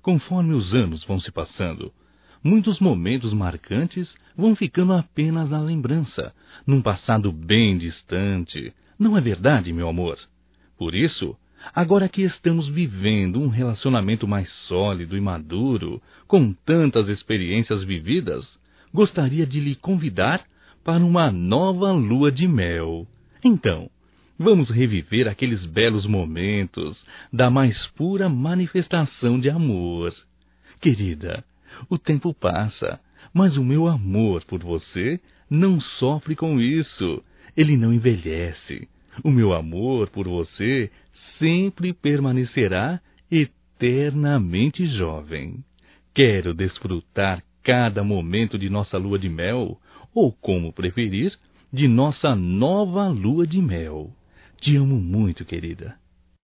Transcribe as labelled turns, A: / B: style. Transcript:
A: Conforme os anos vão se passando, muitos momentos marcantes vão ficando apenas na lembrança, num passado bem distante. Não é verdade, meu amor? Por isso, agora que estamos vivendo um relacionamento mais sólido e maduro, com tantas experiências vividas, gostaria de lhe convidar para uma nova lua de mel. Então, vamos reviver aqueles belos momentos da mais pura manifestação de amor. Querida, o tempo passa, mas o meu amor por você não sofre com isso. Ele não envelhece. O meu amor por você sempre permanecerá eternamente jovem. Quero desfrutar cada momento de nossa lua de mel, ou como preferir, de nossa nova lua de mel. Te amo muito, querida.